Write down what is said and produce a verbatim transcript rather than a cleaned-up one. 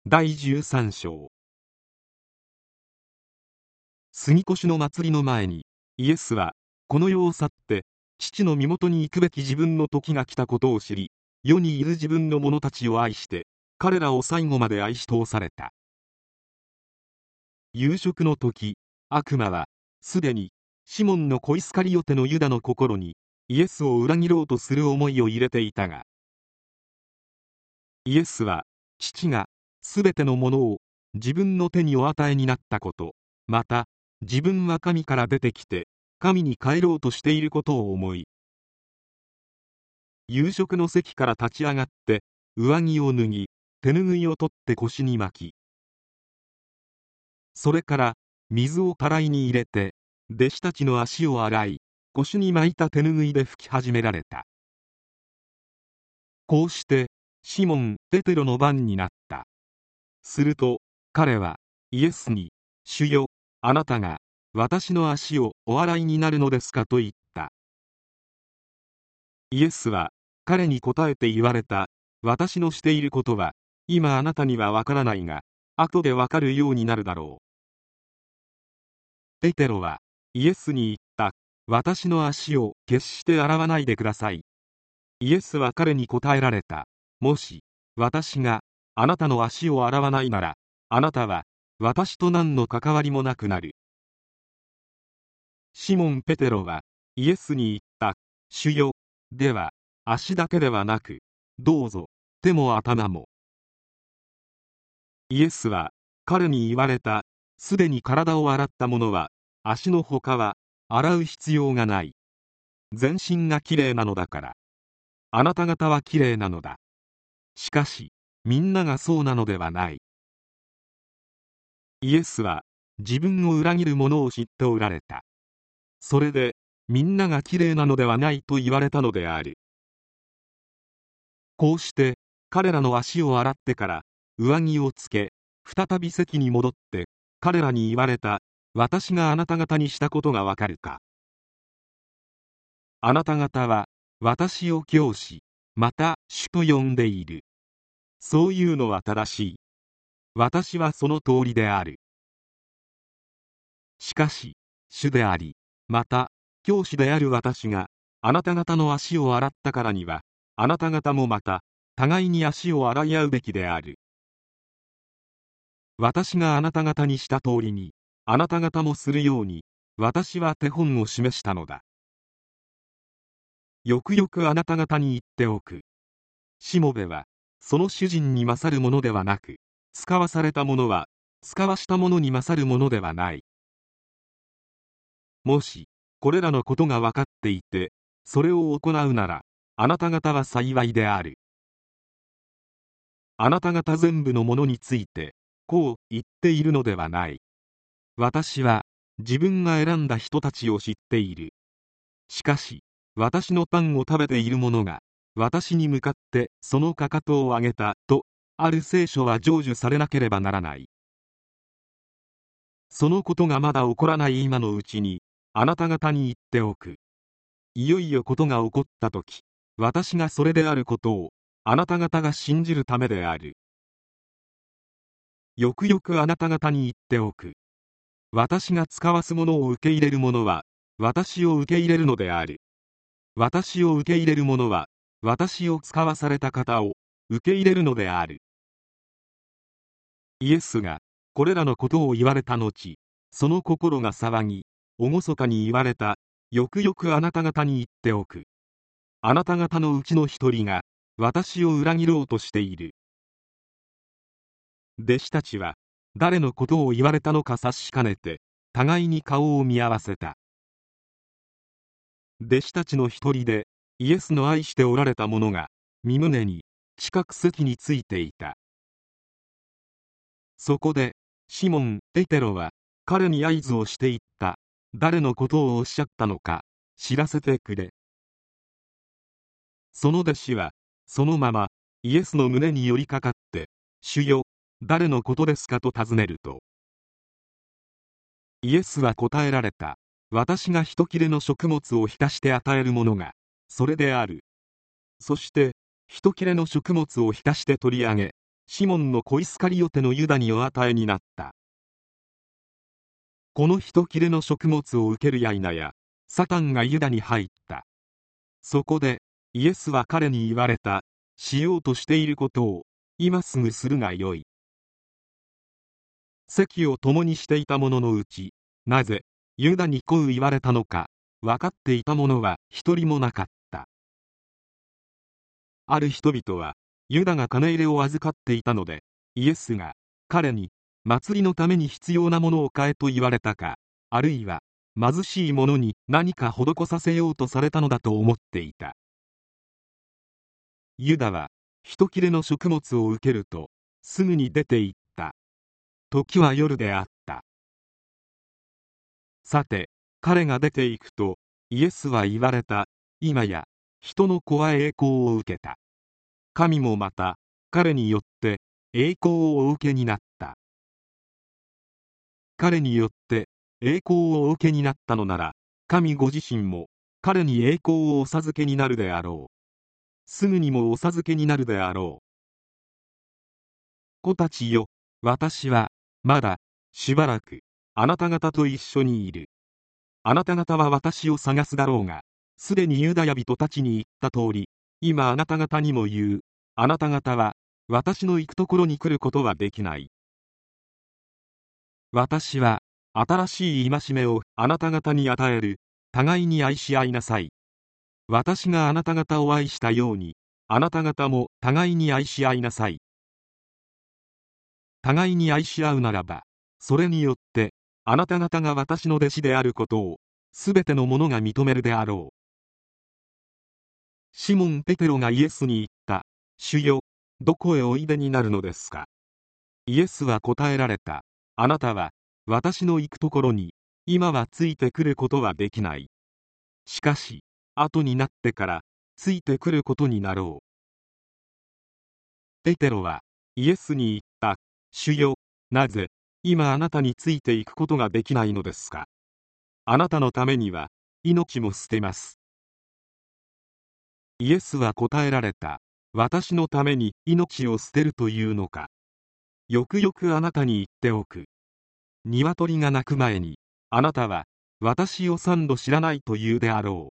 だいじゅうさん章。杉越の祭りの前に、イエスは、この世を去って、父の身元に行くべき自分の時が来たことを知り、世にいる自分の者たちを愛して、彼らを最後まで愛し通された。夕食の時、悪魔は、すでに、シモンの子イスカリオテのユダの心に、イエスを裏切ろうとする思いを入れていたが、イエスは、父が、すべてのものを自分の手にお与えになったこと、また自分は神から出てきて神に帰ろうとしていることを思い、夕食の席から立ち上がって上着を脱ぎ、手ぬぐいを取って腰に巻き、それから水をたらいに入れて弟子たちの足を洗い、腰に巻いた手ぬぐいで拭き始められた。こうしてシモン・ペテロの番になった。すると彼はイエスに、主よ、あなたが私の足をお洗いになるのですかと言った。イエスは彼に答えて言われた。私のしていることは今あなたにはわからないが、後でわかるようになるだろう。ペテロはイエスに言った。私の足を決して洗わないでください。イエスは彼に答えられた。もし私があなたの足を洗わないなら、あなたは私と何の関わりもなくなる。シモン・ペテロはイエスに言った。主よ、では足だけではなく、どうぞ手も頭も。イエスは彼に言われた。すでに体を洗った者は足のほかは洗う必要がない。全身がきれいなのだから。あなた方はきれいなのだ。しかしみんながそうなのではない。イエスは自分を裏切る者を知っておられた。それでみんながきれいなのではないと言われたのである。こうして彼らの足を洗ってから上着をつけ、再び席に戻って彼らに言われた。私があなた方にしたことがわかるか。あなた方は私を教師、また主と呼んでいる。そういうのは正しい。私はその通りである。しかし主であり、また教師である私があなた方の足を洗ったからには、あなた方もまた互いに足を洗い合うべきである。私があなた方にした通りにあなた方もするように、私は手本を示したのだ。よくよくあなた方に言っておく。しもべはその主人に勝るものではなく、使わされたものは使わしたものに勝るものではない。もしこれらのことが分かっていてそれを行うなら、あなた方は幸いである。あなた方全部のものについてこう言っているのではない。私は自分が選んだ人たちを知っている。しかし私のパンを食べている者が私に向かってそのかかとを上げたとある聖書は成就されなければならない。そのことがまだ起こらない今のうちにあなた方に言っておく。いよいよことが起こったとき、私がそれであることをあなた方が信じるためである。よくよくあなた方に言っておく。私が使わすものを受け入れる者は私を受け入れるのである。私を受け入れる者は私を使わされた方を受け入れるのである。イエスがこれらのことを言われた後、その心が騒ぎ、厳かに言われた。よくよくあなた方に言っておく。あなた方のうちの一人が私を裏切ろうとしている。弟子たちは誰のことを言われたのか察しかねて互いに顔を見合わせた。弟子たちの一人でイエスの愛しておられた者が身胸に近く席についていた。そこでシモン・ペテロは彼に合図をして言った。誰のことをおっしゃったのか知らせてくれ。その弟子はそのままイエスの胸に寄りかかって、主よ、誰のことですかと尋ねると、イエスは答えられた。私が一切れの食物を浸して与えるものがそれである。そして一切れの食物を浸して取り上げ、 シモンの子イスカリオテのユダにお与えになった。この一切れの食物を受けるや否や、サタンがユダに入った。そこでイエスは彼に言われた。しようとしていることを今すぐするがよい。席を共にしていた者のうち、なぜユダにこう言われたのか分かっていた者は一人もなかった。ある人々はユダが金入れを預かっていたので、イエスが彼に祭りのために必要なものを買えと言われたか、あるいは貧しい者に何か施させようとされたのだと思っていた。ユダは一切れの食物を受けるとすぐに出て行った。時は夜であった。さて彼が出て行くとイエスは言われた。今や人の子は栄光を受けた。神もまた彼によって栄光をお受けになった。彼によって栄光をお受けになったのなら、神ご自身も彼に栄光をお授けになるであろう。すぐにもお授けになるであろう。子たちよ、私はまだしばらくあなた方と一緒にいる。あなた方は私を探すだろうが、すでにユダヤ人たちに言った通り、今あなた方にも言う。あなた方は私の行くところに来ることはできない。私は新しい戒めをあなた方に与える。互いに愛し合いなさい。私があなた方を愛したように、あなた方も互いに愛し合いなさい。互いに愛し合うならば、それによってあなた方が私の弟子であることをすべての者が認めるであろう。シモン・ペテロがイエスに言った。主よ、どこへおいでになるのですか。イエスは答えられた。あなたは私の行くところに今はついてくることはできない。しかし後になってからついてくることになろう。ペテロはイエスに言った。主よ、なぜ今あなたについていくことができないのですか。あなたのためには命も捨てます。イエスは答えられた。私のために命を捨てるというのか。よくよくあなたに言っておく。鶏が鳴く前にあなたは私を三度知らないと言うであろう。